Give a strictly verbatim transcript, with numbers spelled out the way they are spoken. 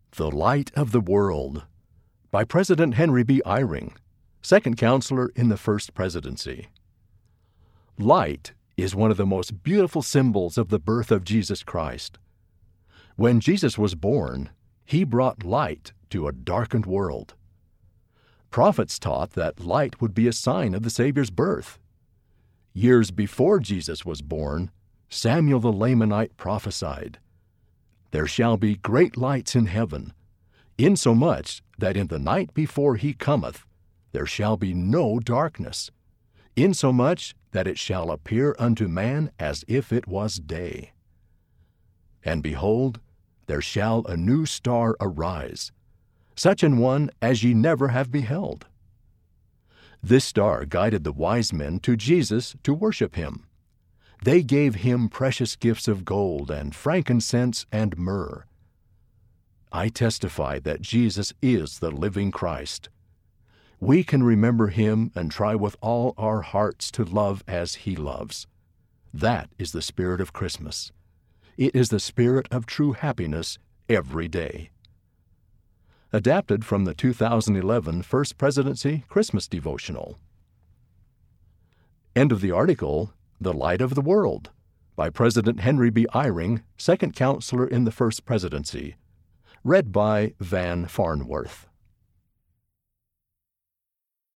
The Light of the World by President Henry B. Eyring, second counselor in the First Presidency. Light is one of the most beautiful symbols of the birth of Jesus Christ. When Jesus was born, he brought light to a darkened world. Prophets taught that light would be a sign of the Savior's birth. Years before Jesus was born, Samuel the Lamanite prophesied, "There shall be great lights in heaven, insomuch that in the night before he cometh there shall be no darkness, insomuch that it shall appear unto man as if it was day. And behold, there shall a new star arise, such an one as ye never have beheld." This star guided the wise men to Jesus to worship him. They gave him precious gifts of gold and frankincense and myrrh. I testify that Jesus is the living Christ. We can remember him and try with all our hearts to love as he loves. That is the spirit of Christmas. It is the spirit of true happiness every day. Adapted from the two thousand eleven First Presidency Christmas Devotional. End of the article, The Light of the World, by President Henry B. Eyring, second counselor in the First Presidency. Read by Van Farnworth.